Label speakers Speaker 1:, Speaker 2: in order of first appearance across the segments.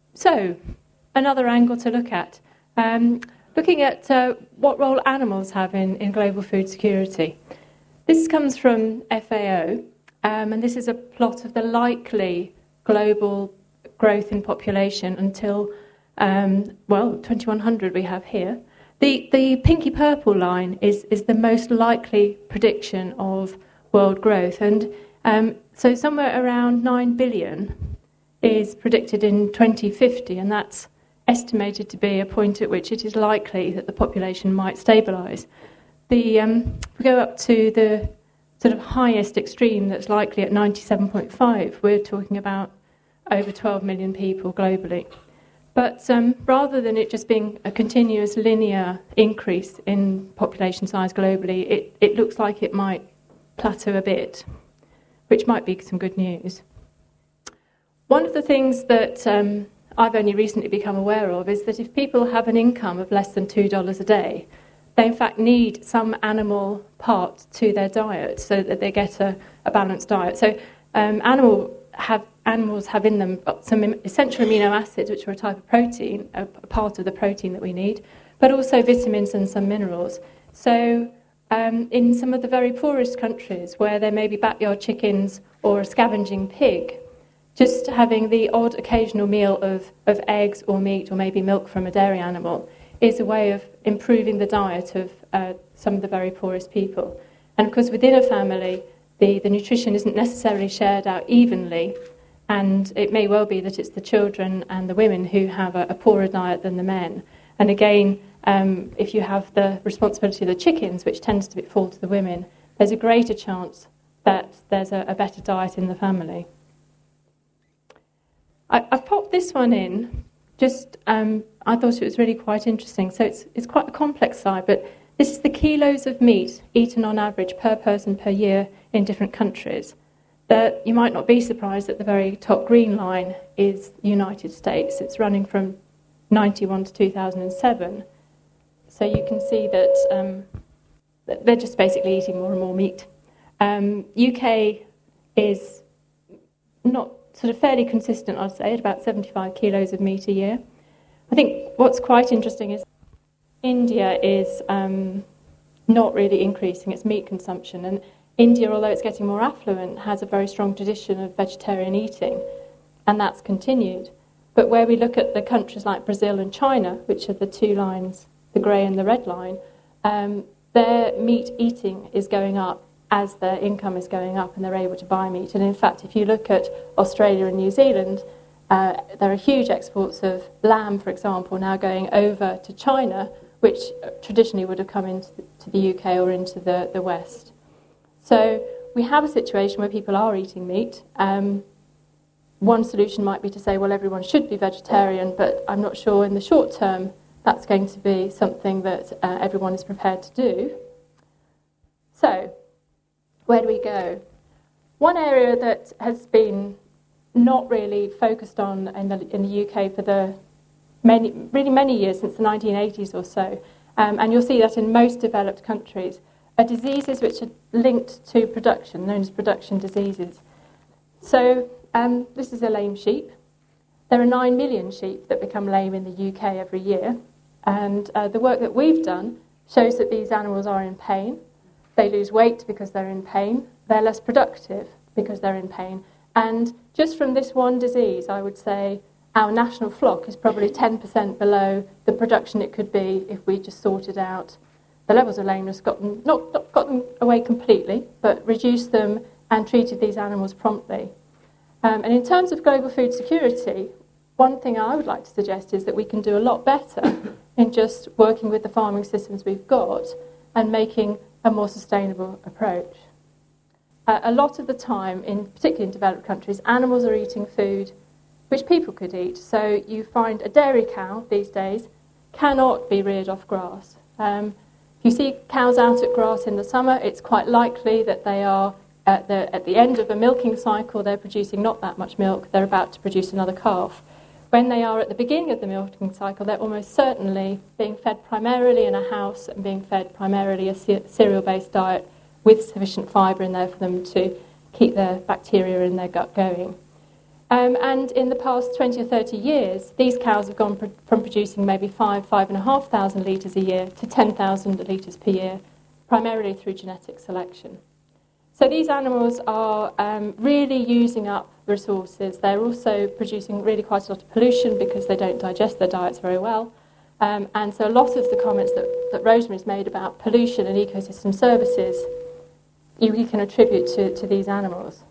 Speaker 1: So, another angle to look at. Looking at what role animals have in global food security. This comes from FAO, and this is a plot of the likely global growth in population until, 2100 we have here. The pinky purple line is the most likely prediction of world growth, and so somewhere around 9 billion is predicted in 2050, and that's estimated to be a point at which it is likely that the population might stabilise. We go up to the sort of highest extreme that's likely at 97.5. We're talking about over 12 million people globally. But rather than it just being a continuous linear increase in population size globally, it looks like it might plateau a bit, which might be some good news. One of the things that I've only recently become aware of is that if people have an income of less than $2 a day, they in fact need some animal part to their diet so that they get a balanced diet. So animals have in them some essential amino acids, which are a type of protein, a part of the protein that we need, but also vitamins and some minerals. So in some of the very poorest countries where there may be backyard chickens or a scavenging pig, just having the odd occasional meal of eggs or meat or maybe milk from a dairy animal is a way of improving the diet of some of the very poorest people. And of course, within a family, the nutrition isn't necessarily shared out evenly, and it may well be that it's the children and the women who have a poorer diet than the men. And again, if you have the responsibility of the chickens, which tends to fall to the women, there's a greater chance that there's a better diet in the family. I've popped this one in, I thought it was really quite interesting. So it's quite a complex side, but this is the kilos of meat eaten on average per person per year in different countries. That you might not be surprised that the very top green line is the United States. It's running from 91 to 2007. So you can see that they're just basically eating more and more meat. UK is not sort of fairly consistent, I'd say, at about 75 kilos of meat a year. I think what's quite interesting is India is not really increasing its meat consumption. And India, although it's getting more affluent, has a very strong tradition of vegetarian eating, and that's continued. But where we look at the countries like Brazil and China, which are the two lines, the grey and the red line, their meat eating is going up as their income is going up and they're able to buy meat. And in fact, if you look at Australia and New Zealand, there are huge exports of lamb, for example, now going over to China, which traditionally would have come into the UK or into the West. So we have a situation where people are eating meat. One solution might be to say, well, everyone should be vegetarian, but I'm not sure in the short term that's going to be something that everyone is prepared to do. So, where do we go? One area that has been not really focused on in the UK for the many years, since the 1980s or so, and you'll see that in most developed countries, are diseases which are linked to production, known as production diseases. So this is a lame sheep. There are 9 million sheep that become lame in the UK every year, and the work that we've done shows that these animals are in pain. They lose weight because they're in pain. They're less productive because they're in pain. And just from this one disease, I would say our national flock is probably 10% below the production it could be if we just sorted out the levels of lameness, not got them away completely, but reduced them and treated these animals promptly. And in terms of global food security, one thing I would like to suggest is that we can do a lot better in just working with the farming systems we've got and making a more sustainable approach. A lot of the time, particularly in developed countries, animals are eating food which people could eat. So you find a dairy cow these days cannot be reared off grass. If you see cows out at grass in the summer, it's quite likely that they are at the end of a milking cycle, they're producing not that much milk, they're about to produce another calf. When they are at the beginning of the milking cycle, they're almost certainly being fed primarily in a house and being fed primarily a cereal-based diet with sufficient fibre in there for them to keep their bacteria in their gut going. And in the past 20 or 30 years, these cows have gone from producing maybe 5,500 litres a year to 10,000 litres per year, primarily through genetic selection. So these animals are really using up resources. They're also producing really quite a lot of pollution because they don't digest their diets very well. And so a lot of the comments that Rosemary's made about pollution and ecosystem services, you can attribute to these animals.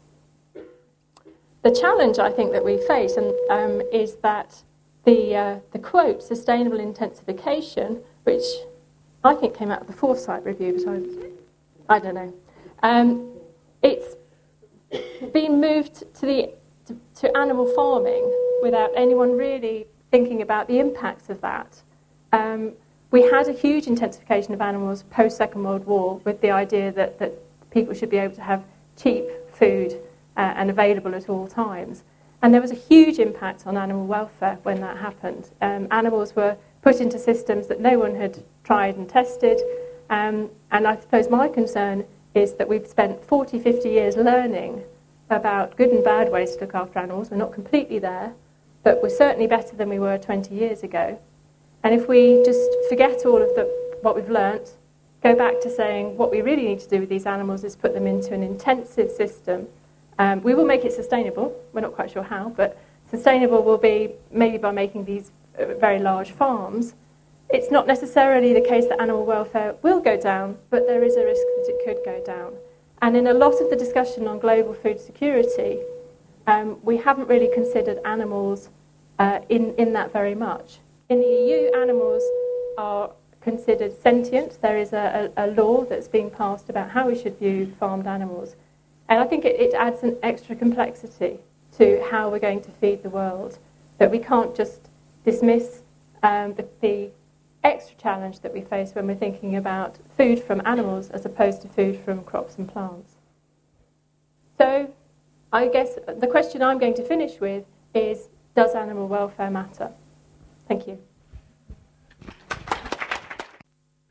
Speaker 1: The challenge, I think, that we face is that the quote, sustainable intensification, which I think came out of the Foresight review, but I don't know. It's been moved to animal farming without anyone really thinking about the impacts of that. We had a huge intensification of animals post-Second World War with the idea that people should be able to have cheap food and available at all times. And there was a huge impact on animal welfare when that happened. Animals were put into systems that no one had tried and tested. And I suppose my concern is that we've spent 40, 50 years learning about good and bad ways to look after animals. We're not completely there, but we're certainly better than we were 20 years ago. And if we just forget all of what we've learnt, go back to saying what we really need to do with these animals is put them into an intensive system. We will make it sustainable. We're not quite sure how, but sustainable will be maybe by making these very large farms. It's not necessarily the case that animal welfare will go down, but there is a risk that it could go down. And in a lot of the discussion on global food security, we haven't really considered animals in that very much. In the EU, animals are considered sentient. There is a law that's being passed about how we should view farmed animals. And I think it adds an extra complexity to how we're going to feed the world, that we can't just dismiss the extra challenge that we face when we're thinking about food from animals as opposed to food from crops and plants. So I guess the question I'm going to finish with is, does animal welfare matter? Thank you.